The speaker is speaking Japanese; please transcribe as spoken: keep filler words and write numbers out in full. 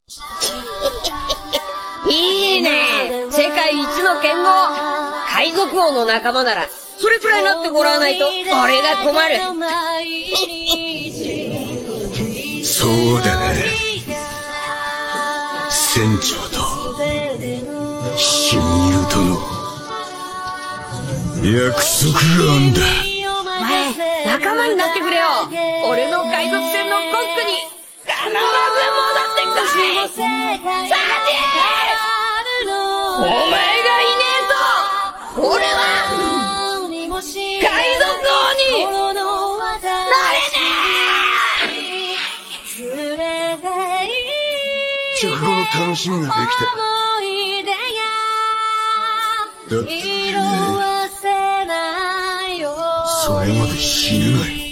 いいね。世界一の剣豪。海賊王の仲間なら、それくらいなってもらわないと、俺が困る。 そうだね。船長と、ヒミルとの、約束があんだ。 前、仲間になってくれよ。俺の海賊船のコックに、必ず戻ってください。サーティー！お前がいねえと、俺は、海賊王になれねえ。 直後の楽しみができた。だって、それまで死ぬがいい。